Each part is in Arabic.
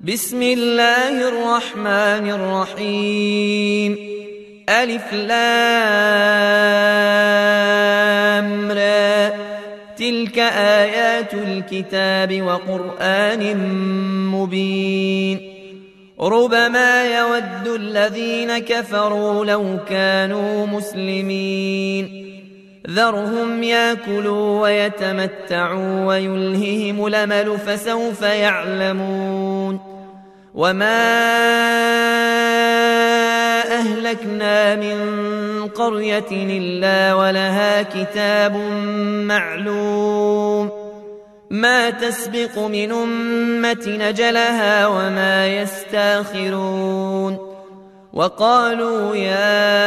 بسم الله الرحمن الرحيم. ألف لام را، تلك آيات الكتاب وقرآن مبين. ربما يود الذين كفروا لو كانوا مسلمين. ذرهم ياكلوا ويتمتعوا ويلههم الأمل فسوف يعلمون. وما أهلكنا من قرية إلا ولها كتاب معلوم، ما تسبق من أمة أجلها وما يستاخرون. وقالوا يا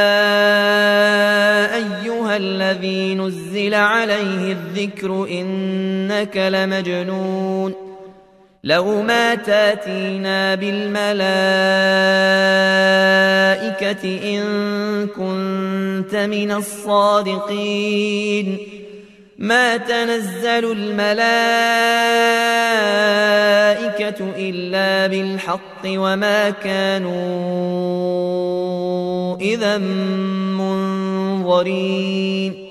أيها الذي نزل عليه الذكر إنك لمجنون، لو ما تاتينا بالملائكة إن كنت من الصادقين. ما تنزل الملائكة إلا بالحق وما كانوا إذا منظرين.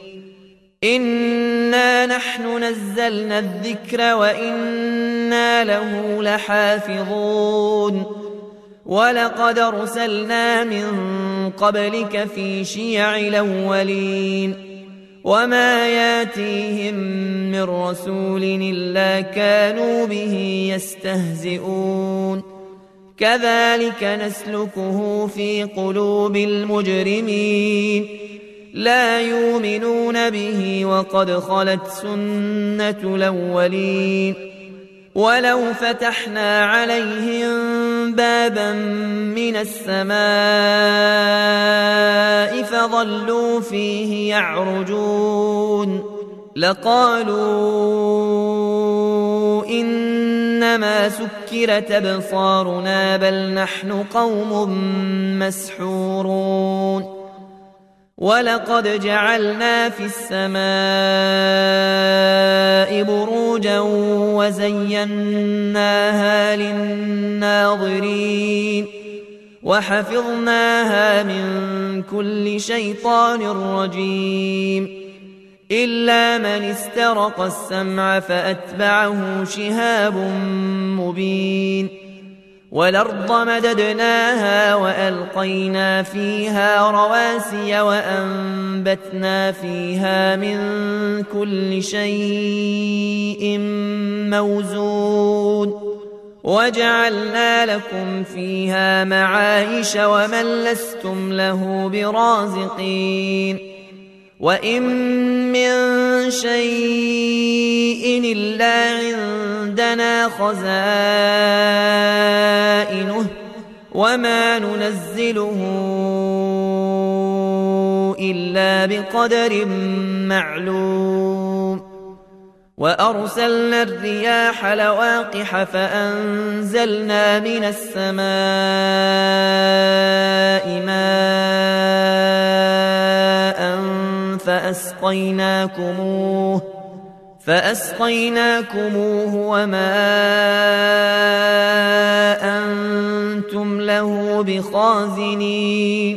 إنا نحن نزلنا الذكر وإنا له لحافظون. ولقد أرسلنا من قبلك في شيع الأولين، وما ياتيهم من رسول إلا كانوا به يستهزئون. كذلك نسلكه في قلوب المجرمين، لا يؤمنون به وقد خلت سنة الأولين. ولو فتحنا عليهم بابا من السماء فظلوا فيه يعرجون لقالوا إنما سكرت أبصارنا بل نحن قوم مسحورون. ولقد جعلنا في السماء بروجا وزيناها للناظرين، وحفظناها من كل شيطان رجيم، إلا من استرق السمع فأتبعه شهاب مبين. والأرض مددناها وألقينا فيها رواسي وأنبتنا فيها من كل شيء موزون، وجعلنا لكم فيها معايش ومن لستم له برازقين. وإن من شيء إلا عندنا خزائنه وما ننزله إلا بقدر معلوم. وأرسلنا الرياح لواقح فأنزلنا من السماء ماء فأسقيناكموه وما أنتم له بخازنين.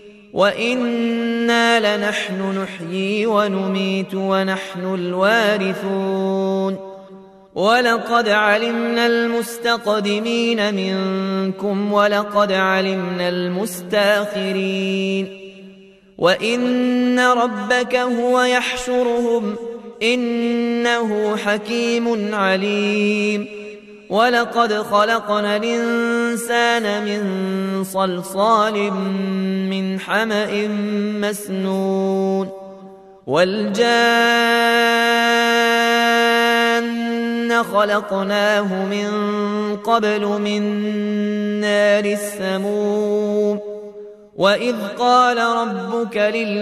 وإنا لنحن نحيي ونميت ونحن الوارثون. ولقد علمنا المستقدمين منكم ولقد علمنا المستاخرين. وإن ربك هو يحشرهم إنه حكيم عليم. ولقد خلقنا الإنسان من صلصال من حمأ مسنون. والجان خلقناه من قبل من نار السموم. وإذ قال ربك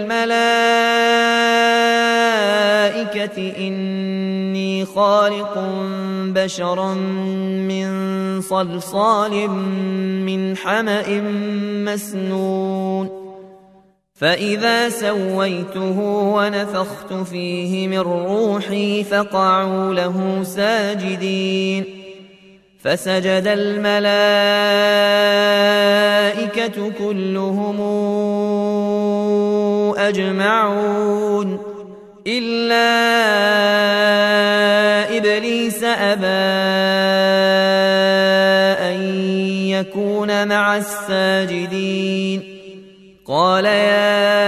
للملائكة إني خالق بشرا من صلصال من حمأ مسنون. فإذا سويته ونفخت فيه من روحي فقعوا له ساجدين. فسجد الملائكة كلهم أجمعون إلا إبليس أبى أن يكون مع الساجدين قال يا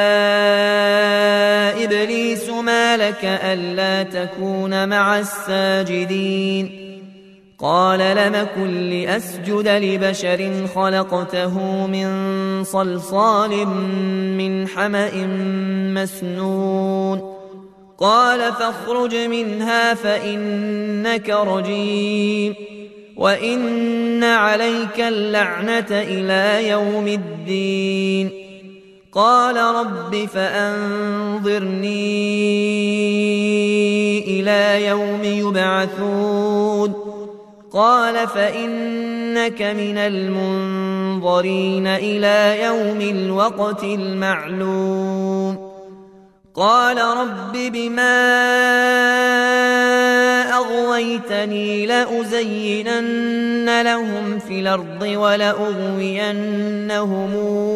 إبليس ما لك ألا تكون مع الساجدين قال لم أكن لأسجد لبشر خلقته من صلصال من حمأ مسنون قال فاخرج منها فإنك رجيم وإن عليك اللعنة إلى يوم الدين قال رب فأنظرني إلى يوم يبعثون قال فإنك من المنظرين إلى يوم الوقت المعلوم قال رب بما أغويتني لأزينن لهم في الأرض ولأغوينهم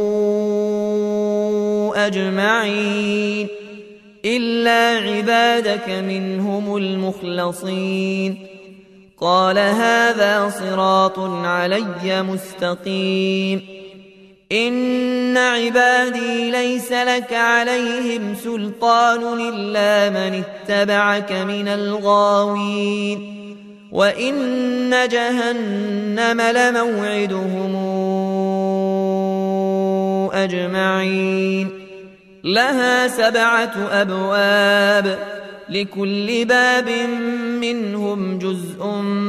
أجمعين إلا عبادك منهم المخلصين قال هذا صراط علي مستقيم إن عبادي ليس لك عليهم سلطان إلا من اتبعك من الغاوين وإن جهنم لموعدهم أجمعين لها 7 أبواب لكل باب منهم جزء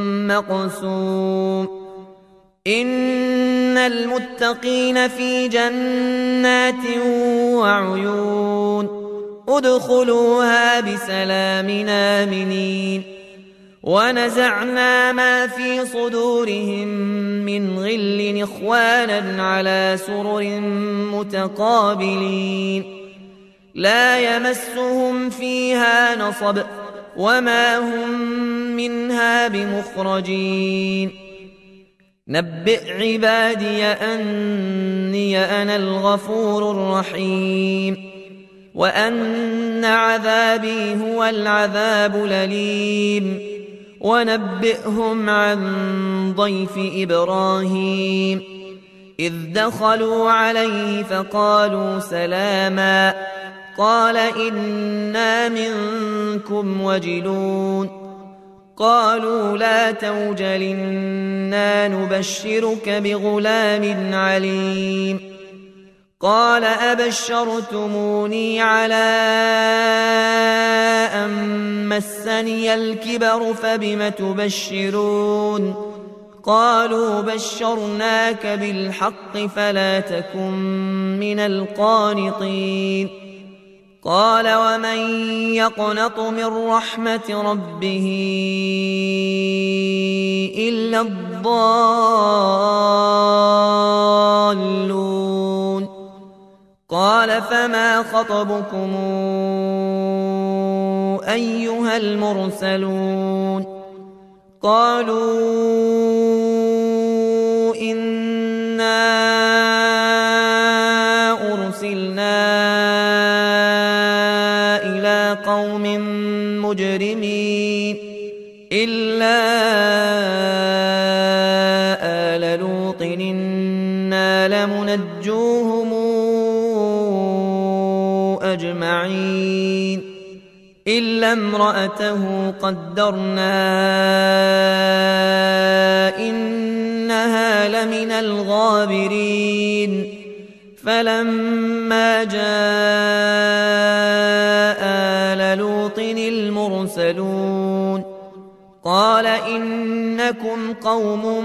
مقسوم إن المتقين في جنات وعيون ادخلوها بسلام آمنين ونزعنا ما في صدورهم من غل إخوانا على سرر متقابلين لا يمسهم فيها نصب وما هم منها بمخرجين نبئ عبادي أني أنا الغفور الرحيم وأن عذابي هو العذاب الأليم ونبئهم عن ضيف إبراهيم إذ دخلوا عليه فقالوا سلاما قال إنا منكم وجلون قالوا لا توجل إنا نبشرك بغلام عليم قال أبشرتموني على أن مسني الكبر فبم تبشرون قالوا بشرناك بالحق فلا تكن من القانطين قال ومن يقنط من رحمة ربه إلا الضالون قال فما خطبكم أيها المرسلون قالوا إنا أرسلنا إلى قوم مجرمين إلا آل لوط إنا لمنجوهم أجمعين إلا امرأته قدرنا إنها لمن الغابرين فلما جاء آل لوط المرسلون قال إنكم قوم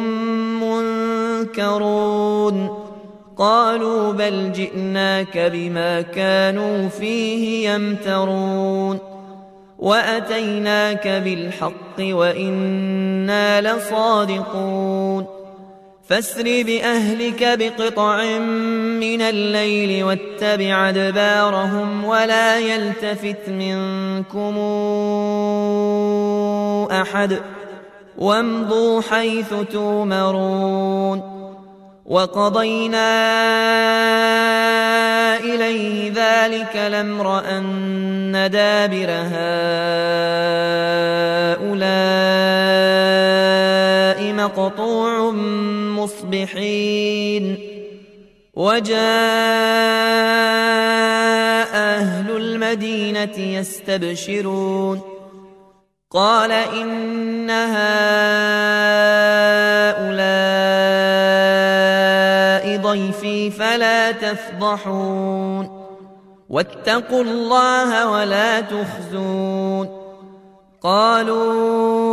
منكرون قالوا بل جئناك بما كانوا فيه يمترون وأتيناك بالحق وإنا لصادقون فاسر بأهلك بقطع من الليل واتبع أدبارهم ولا يلتفت منكم أحد وامضوا حيث تؤمرون وقضينا إليه ذلك الأمر أن دابر هؤلاء مقطوع مصبحين وجاء أهل المدينة يستبشرون قال إن هؤلاء ضيفي فلا تفضحون واتقوا الله ولا تخزون قالوا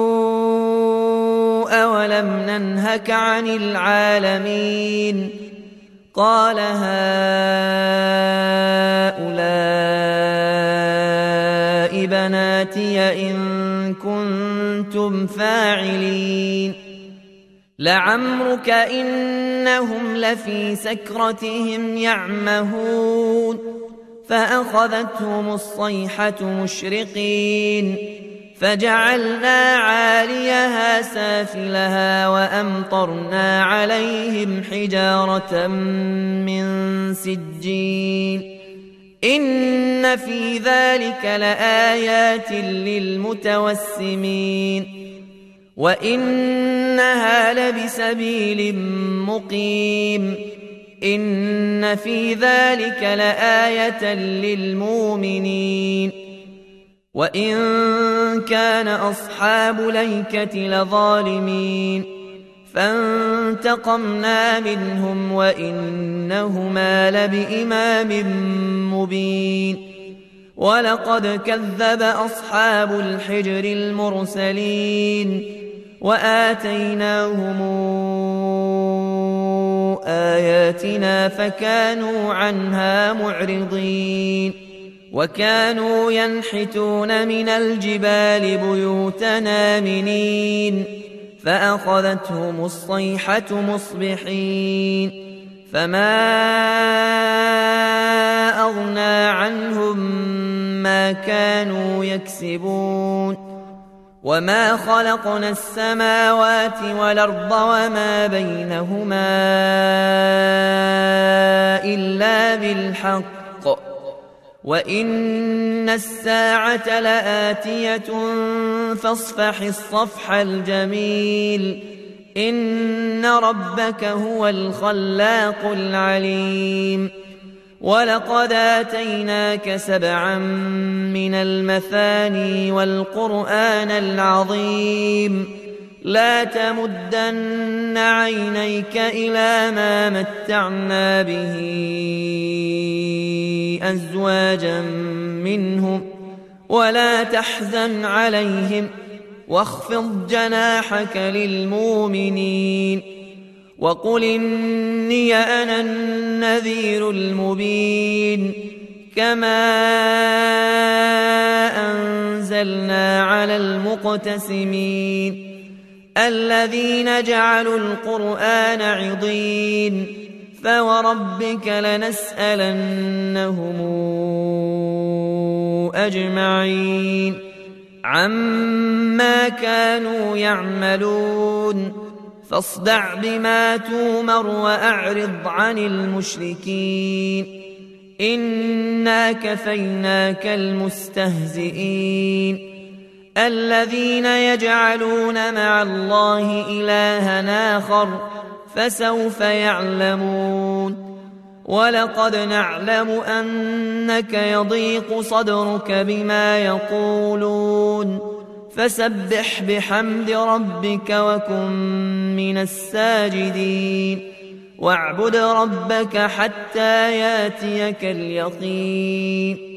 أولم ننهك عن العالمين قال هؤلاء بناتي إن كنتم فاعلين لعمرك إنهم لفي سكرتهم يعمهون فأخذتهم الصيحة مشرقين فجعلنا عاليها سافلها وأمطرنا عليهم حجارة من سجيل إن في ذلك لآيات للمتوسمين وإنها لبسبيل مقيم إن في ذلك لآية للمؤمنين وإن كان أصحاب الأيكة لظالمين فانتقمنا منهم وإنهما لبإمام مبين ولقد كذب أصحاب الحجر المرسلين وآتيناهم آياتنا فكانوا عنها معرضين وكانوا ينحتون من الجبال بيوتا آمنين فأخذتهم الصيحة مصبحين فما أغنى عنهم ما كانوا يكسبون وما خلقنا السماوات والأرض وما بينهما إلا بالحق وإن الساعة لآتية فاصفح الصفح الجميل إن ربك هو الخلاق العليم ولقد آتيناك 7 من المثاني والقرآن العظيم لا تمدن عينيك إلى ما متعنا به أزواجا منهم ولا تحزن عليهم واخفض جناحك للمؤمنين وقل إني أنا النذير المبين كما أنزلنا على المقتسمين الذين جعلوا القرآن عضين فوربك لنسألنهم أجمعين عما كانوا يعملون فاصدع بما تومر وأعرض عن المشركين إنا كفيناك المستهزئين الذين يجعلون مع الله إلها آخر فسوف يعلمون ولقد نعلم أنك يضيق صدرك بما يقولون فسبح بحمد ربك وكن من الساجدين واعبد ربك حتى ياتيك اليقين